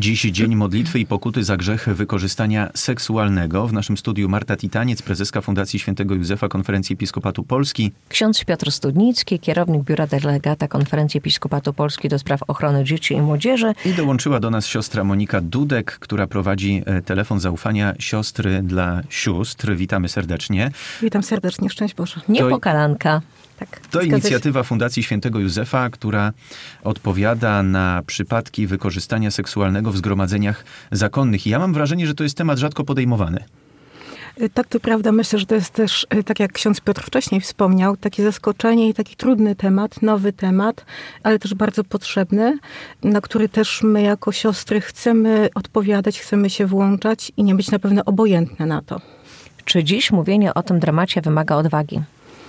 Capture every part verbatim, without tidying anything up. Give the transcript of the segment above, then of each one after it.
Dziś dzień modlitwy i pokuty za grzech wykorzystania seksualnego. W naszym studiu Marta Titaniec, prezeska Fundacji Świętego Józefa Konferencji Episkopatu Polski. Ksiądz Piotr Studnicki, kierownik Biura Delegata Konferencji Episkopatu Polski do spraw ochrony dzieci i młodzieży. I dołączyła do nas siostra Monika Dudek, która prowadzi telefon zaufania Siostry dla Sióstr. Witamy serdecznie. Witam serdecznie, szczęść Boże. Niepokalanka. Tak, to inicjatywa Fundacji Świętego Józefa, która odpowiada na przypadki wykorzystania seksualnego w zgromadzeniach zakonnych. I ja mam wrażenie, że to jest temat rzadko podejmowany. Tak, to prawda. Myślę, że to jest też, tak jak ksiądz Piotr wcześniej wspomniał, takie zaskoczenie i taki trudny temat, nowy temat, ale też bardzo potrzebny, na który też my jako siostry chcemy odpowiadać, chcemy się włączać i nie być na pewno obojętne na to. Czy dziś mówienie o tym dramacie wymaga odwagi?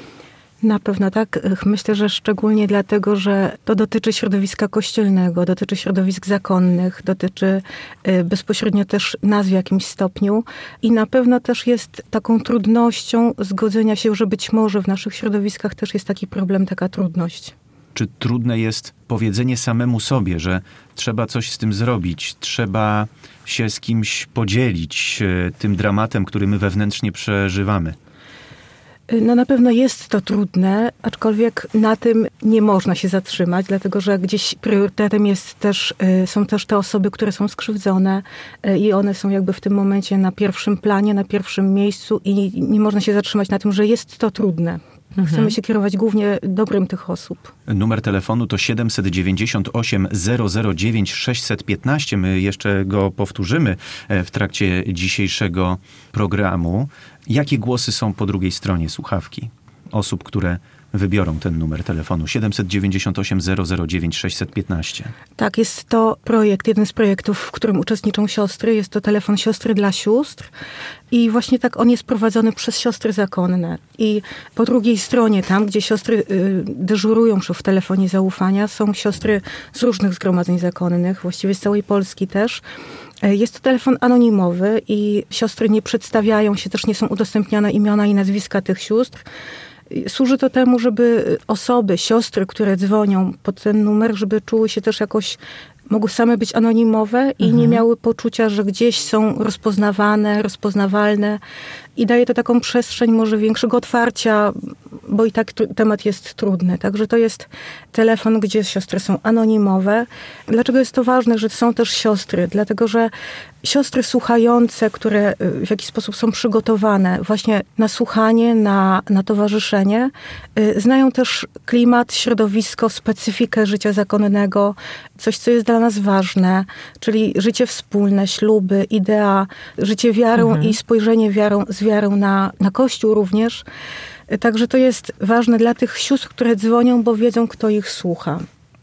Na pewno tak. Myślę, że szczególnie dlatego, że to dotyczy środowiska kościelnego, dotyczy środowisk zakonnych, dotyczy bezpośrednio też nas w jakimś stopniu i na pewno też jest taką trudnością zgodzenia się, że być może w naszych środowiskach też jest taki problem, taka trudność. Czy trudne jest powiedzenie samemu sobie, że trzeba coś z tym zrobić, trzeba się z kimś podzielić tym dramatem, który my wewnętrznie przeżywamy? No na pewno jest to trudne, aczkolwiek na tym nie można się zatrzymać, dlatego że gdzieś priorytetem jest też, są też te osoby, które są skrzywdzone i one są jakby w tym momencie na pierwszym planie, na pierwszym miejscu i nie można się zatrzymać na tym, że jest to trudne. Mhm. Chcemy się kierować głównie dobrem tych osób. Numer telefonu to siedem dziewięć osiem zero zero dziewięć sześć jeden pięć. My jeszcze go powtórzymy w trakcie dzisiejszego programu. Jakie głosy są po drugiej stronie słuchawki osób, które wybiorą ten numer telefonu? siedem dziewięć osiem zero zero dziewięć sześć jeden pięć. Tak, jest to projekt, jeden z projektów, w którym uczestniczą siostry. Jest to telefon Siostry dla Sióstr. I właśnie tak on jest prowadzony przez siostry zakonne. I po drugiej stronie, tam gdzie siostry y, dyżurują w telefonie zaufania, są siostry z różnych zgromadzeń zakonnych, właściwie z całej Polski też. Jest to telefon anonimowy i siostry nie przedstawiają się, też nie są udostępniane imiona i nazwiska tych sióstr. Służy to temu, żeby osoby, siostry, które dzwonią pod ten numer, żeby czuły się też jakoś, mogły same być anonimowe i mhm. nie miały poczucia, że gdzieś są rozpoznawane, rozpoznawalne. I daje to taką przestrzeń może większego otwarcia, bo i tak t- temat jest trudny. Także to jest telefon, gdzie siostry są anonimowe. Dlaczego jest to ważne, że są też siostry? Dlatego, że siostry słuchające, które w jakiś sposób są przygotowane właśnie na słuchanie, na, na towarzyszenie, yy, znają też klimat, środowisko, specyfikę życia zakonnego, coś, co jest dla nas ważne, czyli życie wspólne, śluby, idea, życie wiarą mhm. i spojrzenie wiarą, z wiarą na, na Kościół również. Także to jest ważne dla tych sióstr, które dzwonią, bo wiedzą, kto ich słucha.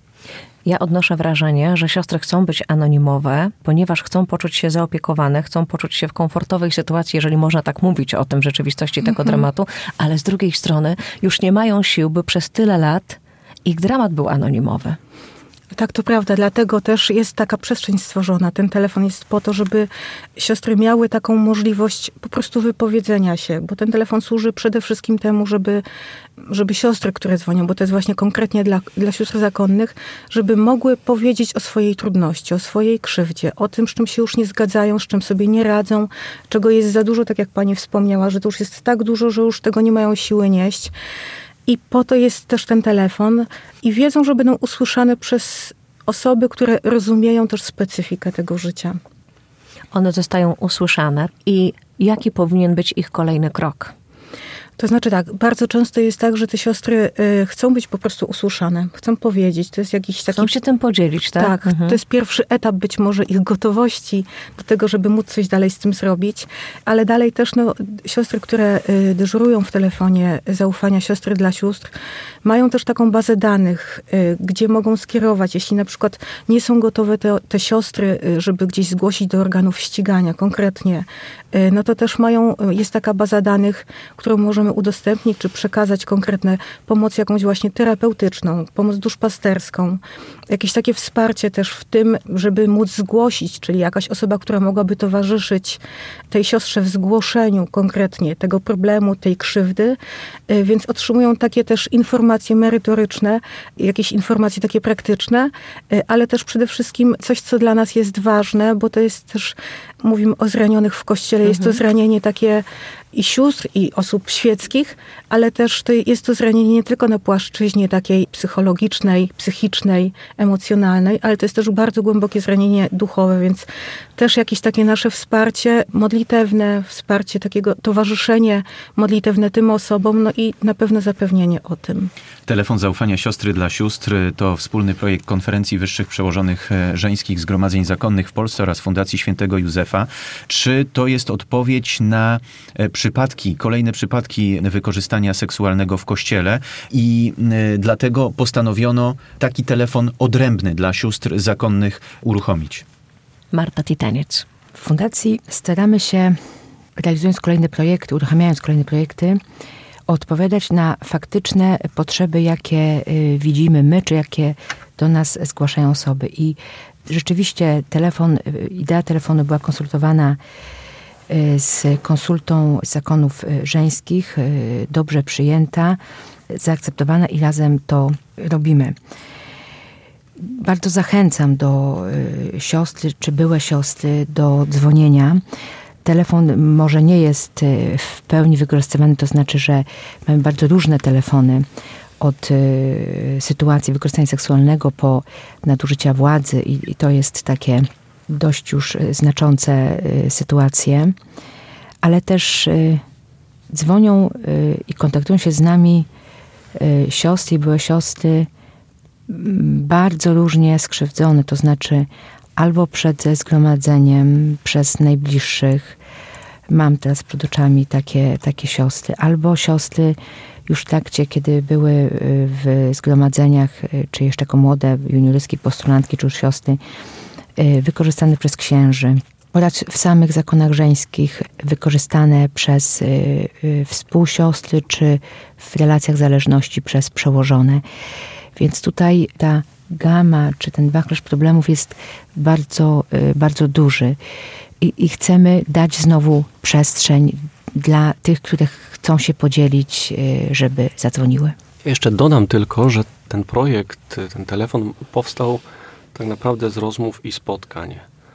Ja odnoszę wrażenie, że siostry chcą być anonimowe, ponieważ chcą poczuć się zaopiekowane, chcą poczuć się w komfortowej sytuacji, jeżeli można tak mówić o tym w rzeczywistości tego mm-hmm. dramatu, ale z drugiej strony już nie mają sił, by przez tyle lat ich dramat był anonimowy. Tak, to prawda. Dlatego też jest taka przestrzeń stworzona. Ten telefon jest po to, żeby siostry miały taką możliwość po prostu wypowiedzenia się, bo ten telefon służy przede wszystkim temu, żeby, żeby siostry, które dzwonią, bo to jest właśnie konkretnie dla, dla sióstr zakonnych, żeby mogły powiedzieć o swojej trudności, o swojej krzywdzie, o tym, z czym się już nie zgadzają, z czym sobie nie radzą, czego jest za dużo, tak jak pani wspomniała, że to już jest tak dużo, że już tego nie mają siły nieść. I po to jest też ten telefon i wiedzą, że będą usłyszane przez osoby, które rozumieją też specyfikę tego życia. One zostają usłyszane i jaki powinien być ich kolejny krok? To znaczy tak, bardzo często jest tak, że te siostry y, chcą być po prostu usłyszane, chcą powiedzieć. To jest jakiś taki... Chcą się tym podzielić, tak? Tak, mhm. To jest pierwszy etap być może ich gotowości do tego, żeby móc coś dalej z tym zrobić. Ale dalej też no, siostry, które y, dyżurują w telefonie zaufania Siostry dla Sióstr, mają też taką bazę danych, y, gdzie mogą skierować, jeśli na przykład nie są gotowe te, te siostry, y, żeby gdzieś zgłosić do organów ścigania konkretnie, y, no to też mają, y, jest taka baza danych, którą możemy możemy udostępnić, czy przekazać konkretne pomoc jakąś właśnie terapeutyczną, pomoc duszpasterską, jakieś takie wsparcie też w tym, żeby móc zgłosić, czyli jakaś osoba, która mogłaby towarzyszyć tej siostrze w zgłoszeniu konkretnie tego problemu, tej krzywdy, więc otrzymują takie też informacje merytoryczne, jakieś informacje takie praktyczne, ale też przede wszystkim coś, co dla nas jest ważne, bo to jest też, mówimy o zranionych w Kościele, mhm. jest to zranienie takie i sióstr, i osób świeckich, ale też to jest to zranienie nie tylko na płaszczyźnie takiej psychologicznej, psychicznej, emocjonalnej, ale to jest też bardzo głębokie zranienie duchowe, więc też jakieś takie nasze wsparcie modlitewne, wsparcie takiego, towarzyszenie modlitewne tym osobom, no i na pewno zapewnienie o tym. Telefon zaufania Siostry dla sióstr to wspólny projekt Konferencji Wyższych Przełożonych Żeńskich Zgromadzeń Zakonnych w Polsce oraz Fundacji Świętego Józefa. Czy to jest odpowiedź na przypadki, kolejne przypadki wykorzystania seksualnego w Kościele i dlatego postanowiono taki telefon odrębny dla sióstr zakonnych uruchomić? Marta Titaniec. W Fundacji staramy się, realizując kolejne projekty, uruchamiając kolejne projekty, odpowiadać na faktyczne potrzeby, jakie widzimy my, czy jakie do nas zgłaszają osoby. I rzeczywiście telefon, idea telefonu była konsultowana z konsultą zakonów żeńskich, dobrze przyjęta, zaakceptowana i razem to robimy. Bardzo zachęcam do siostry, czy byłe siostry, do dzwonienia. Telefon może nie jest w pełni wykorzystywany, to znaczy, że mamy bardzo różne telefony, od y, sytuacji wykorzystania seksualnego po nadużycia władzy i, i to jest takie dość już znaczące y, sytuacje, ale też y, dzwonią y, i kontaktują się z nami y, siostry i były siostry y, bardzo różnie skrzywdzone, to znaczy albo przed zgromadzeniem, przez najbliższych, mam teraz przed oczami takie, takie siostry, albo siostry już w trakcie, kiedy były w zgromadzeniach, czy jeszcze jako młode juniorskie postulantki, czy już siostry, wykorzystane przez księży. Oraz w samych zakonach żeńskich wykorzystane przez współsiostry, czy w relacjach zależności przez przełożone. Więc tutaj ta gama, czy ten wachlarz problemów jest bardzo, bardzo duży. I, i chcemy dać znowu przestrzeń dla tych, które chcą się podzielić, żeby zadzwoniły. Ja jeszcze dodam tylko, że ten projekt, ten telefon powstał tak naprawdę z rozmów i spotkań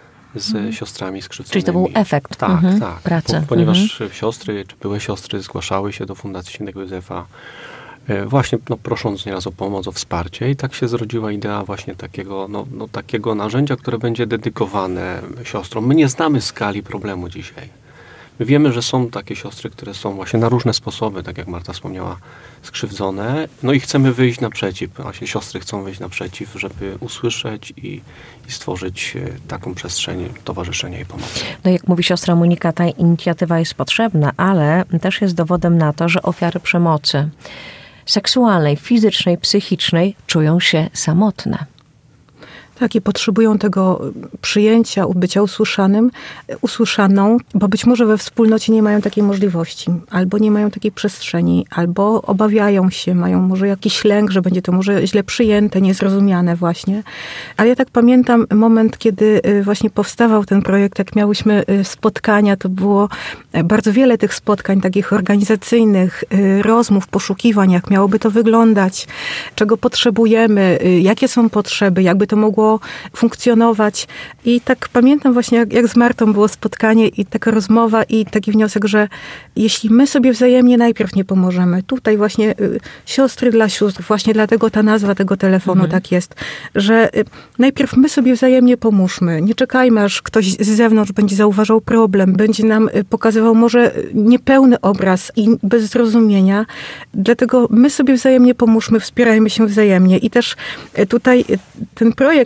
z mhm. siostrami skrzywdzonymi. Czyli to był efekt tak, mhm. tak. pracy. Po, ponieważ mhm. siostry, czy były siostry zgłaszały się do Fundacji Świętego Józefa właśnie no, prosząc nieraz o pomoc, o wsparcie i tak się zrodziła idea właśnie takiego, no, no, takiego narzędzia, które będzie dedykowane siostrom. My nie znamy skali problemu dzisiaj. My wiemy, że są takie siostry, które są właśnie na różne sposoby, tak jak Marta wspomniała, skrzywdzone. No i chcemy wyjść naprzeciw. Właśnie siostry chcą wyjść naprzeciw, żeby usłyszeć i, i stworzyć taką przestrzeń towarzyszenia i pomocy. No jak mówi siostra Monika, ta inicjatywa jest potrzebna, ale też jest dowodem na to, że ofiary przemocy seksualnej, fizycznej, psychicznej czują się samotne. Tak, i potrzebują tego przyjęcia, bycia usłyszanym, usłyszaną, bo być może we wspólnocie nie mają takiej możliwości, albo nie mają takiej przestrzeni, albo obawiają się, mają może jakiś lęk, że będzie to może źle przyjęte, niezrozumiane właśnie. Ale ja tak pamiętam moment, kiedy właśnie powstawał ten projekt, jak miałyśmy spotkania, to było bardzo wiele tych spotkań takich organizacyjnych, rozmów, poszukiwań, jak miałoby to wyglądać, czego potrzebujemy, jakie są potrzeby, jakby to mogło funkcjonować. I tak pamiętam właśnie, jak, jak z Martą było spotkanie i taka rozmowa i taki wniosek, że jeśli my sobie wzajemnie najpierw nie pomożemy, tutaj właśnie y, siostry dla sióstr, właśnie dlatego ta nazwa tego telefonu mhm. tak jest, że y, najpierw my sobie wzajemnie pomóżmy. Nie czekajmy, aż ktoś z zewnątrz będzie zauważał problem, będzie nam y, pokazywał może niepełny obraz i bez zrozumienia. Dlatego my sobie wzajemnie pomóżmy, wspierajmy się wzajemnie. I też y, tutaj y, ten projekt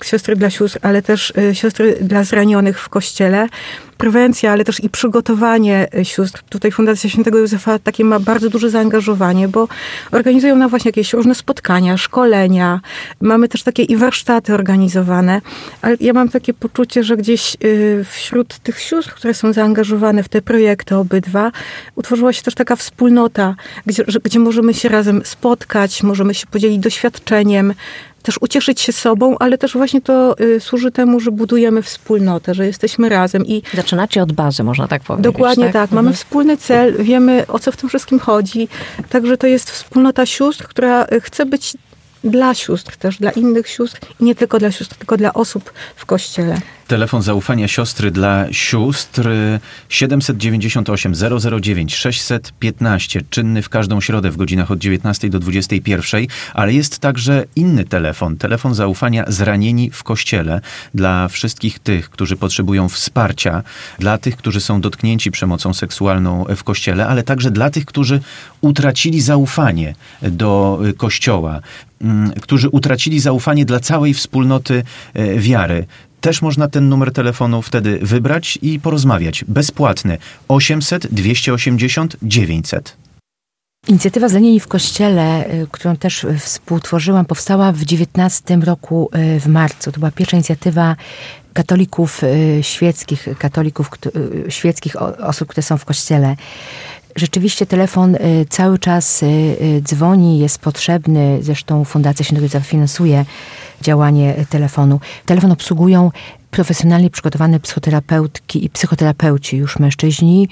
Siostry dla Sióstr, ale też Siostry dla Zranionych w Kościele. Prewencja, ale też i przygotowanie sióstr. Tutaj Fundacja Świętego Józefa takie ma bardzo duże zaangażowanie, bo organizują nam właśnie jakieś różne spotkania, szkolenia. Mamy też takie i warsztaty organizowane. Ale ja mam takie poczucie, że gdzieś wśród tych sióstr, które są zaangażowane w te projekty obydwa, utworzyła się też taka wspólnota, gdzie, gdzie możemy się razem spotkać, możemy się podzielić doświadczeniem, też ucieszyć się sobą, ale też właśnie to y, służy temu, że budujemy wspólnotę, że jesteśmy razem. I zaczynacie od bazy, można tak powiedzieć. Dokładnie tak. tak. Mamy Mhm. wspólny cel, wiemy, o co w tym wszystkim chodzi. Także to jest wspólnota sióstr, która chce być dla sióstr też, dla innych sióstr i nie tylko dla sióstr, tylko dla osób w Kościele. Telefon zaufania Siostry dla Sióstr siedem dziewięć osiem zero zero dziewięć sześćset piętnaście, czynny w każdą środę w godzinach od dziewiętnastej do dwudziestej pierwszej, ale jest także inny telefon, telefon zaufania Zranieni w Kościele dla wszystkich tych, którzy potrzebują wsparcia, dla tych, którzy są dotknięci przemocą seksualną w Kościele, ale także dla tych, którzy utracili zaufanie do Kościoła, którzy utracili zaufanie dla całej wspólnoty wiary. Też można ten numer telefonu wtedy wybrać i porozmawiać. Bezpłatny. osiemset dwieście osiemdziesiąt dziewięćset. Inicjatywa Zranieni w Kościele, którą też współtworzyłam, powstała w dziewiętnastym roku w marcu. To była pierwsza inicjatywa katolików świeckich, katolików świeckich, osób, które są w Kościele. Rzeczywiście telefon cały czas dzwoni, jest potrzebny. Zresztą Fundacja Świętego Józefa finansuje działanie telefonu. Telefon obsługują profesjonalnie przygotowane psychoterapeutki i psychoterapeuci, już mężczyźni,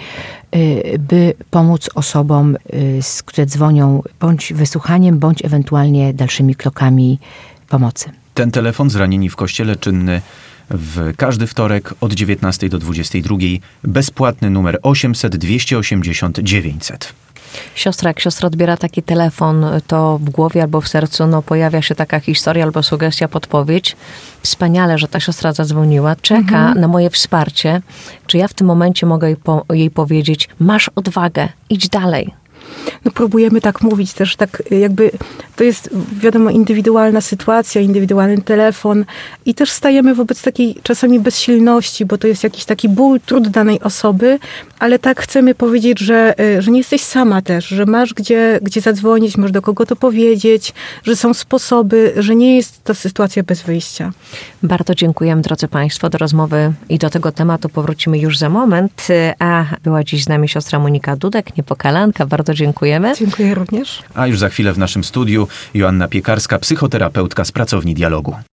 by pomóc osobom, które dzwonią, bądź wysłuchaniem, bądź ewentualnie dalszymi krokami pomocy. Ten telefon Zranieni w Kościele czynny w każdy wtorek od dziewiętnastej do dwudziestej drugiej. Bezpłatny numer osiemset dwieście osiemdziesiąt dziewięćset. Siostra, jak siostra odbiera taki telefon, to w głowie albo w sercu no, pojawia się taka historia albo sugestia, podpowiedź. Wspaniale, że ta siostra zadzwoniła, czeka mhm. na moje wsparcie. Czy ja w tym momencie mogę jej, po, jej powiedzieć, masz odwagę, idź dalej. No próbujemy tak mówić też, tak jakby to jest wiadomo indywidualna sytuacja, indywidualny telefon i też stajemy wobec takiej czasami bezsilności, bo to jest jakiś taki ból, trud danej osoby, ale tak chcemy powiedzieć, że, że nie jesteś sama też, że masz gdzie, gdzie zadzwonić, masz do kogo to powiedzieć, że są sposoby, że nie jest to sytuacja bez wyjścia. Bardzo dziękujemy, drodzy Państwo. Do rozmowy i do tego tematu powrócimy już za moment, a była dziś z nami siostra Monika Dudek, Niepokalanka. Bardzo dziękujemy. Dziękuję również. A już za chwilę w naszym studiu Joanna Piekarska, psychoterapeutka z Pracowni Dialogu.